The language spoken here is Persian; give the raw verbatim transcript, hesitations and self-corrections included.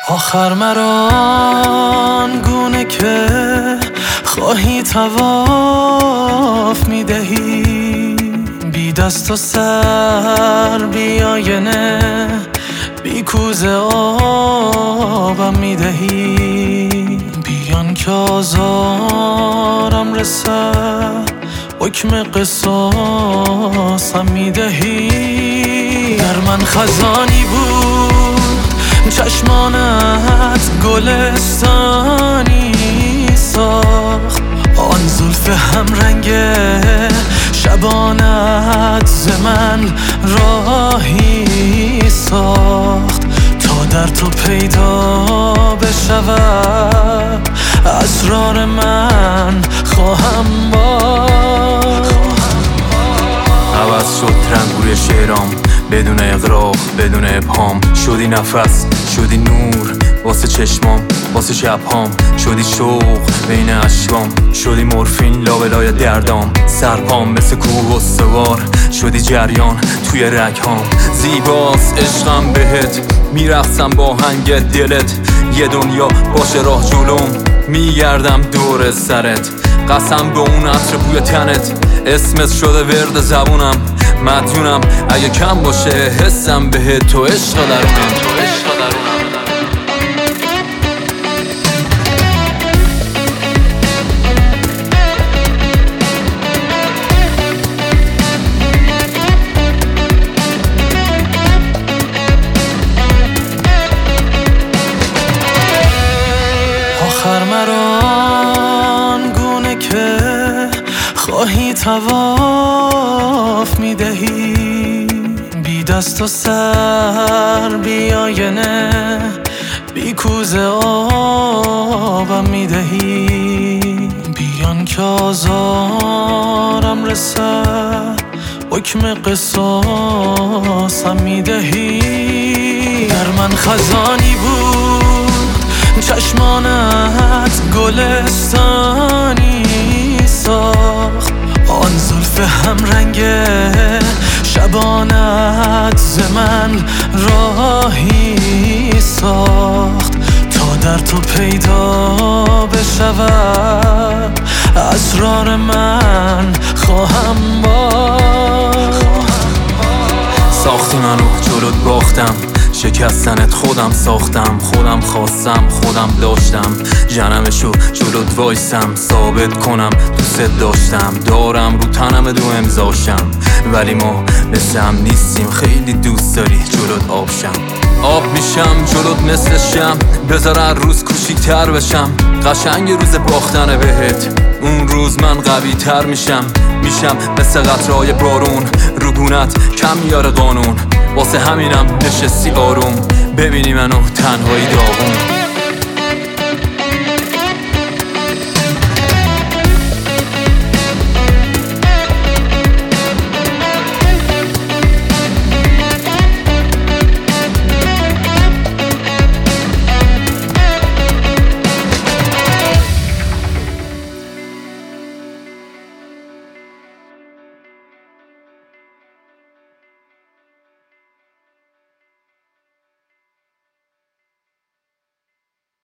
آخر مران گونه که خواهی طواف میدهی، بی دست و سر بی آینه بی کوزه آبم میدهی، بیان که آزارم رسد حکم قصاصم میدهی. در من خزانی بود چشمانت گلستانی ساخت، آن زلف هم رنگ شبانت ز من راهی ساخت، تا در تو پیدا بشود اسرار من خواهم باخت. عوض شد رنگوی شعرام بدون اغراق بدون ابهام، شدی نفس شدی نور واسه چشمام واسه شبهام، شدی شوق بین اشکام، شدی مورفین لابلای دردام، سرپام مثل کوه استوار شدی جریان توی رگهام. زیباست عشقم بهت میرقصم با هنگ دلت، یه دنیا باشه راه جلوم میگردم دور سرت، قسم به اون عطر بوی تنت اسمت شده ورد زبونم، مدیونم اگه کم باشه حسم بهت، تو عشق درونم تو عشق درونم. آخر مران گونه که خواهی طواف میدهی، بی دست و سر بی آینه بی کوزه آبم میدهی، بیان که آزارم رسد حکم قصاصم میدهی. در من خزانی بود چشمانت گلستانی ساخت، آن زلف هم رنگ شبانت ز من راهی ساخت، تا در تو پیدا بشود اسرار من خواهم باخت. ساختی منو جلوت باختم، شکستنت خودم ساختم، خودم خواستم خودم داشتم، جنمشو جلوت وایسم ثابت کنم دوست داشتم، دارم رو تنم دو امضاشم، ولی ما مثل هم نیستیم، خیلی دوست داری جلوت آبشم، آب میشم جلوت مثل شم، بذار هر روز کوچیک‌تر بشم، قشنگ روز باختن بهت، اون روز من قوی تر میشم، میشم مثل قطرهای بارون، روگونت کم میاره قانون، واسه همینم نشستی آروم، ببینی منو تنهایی داغون.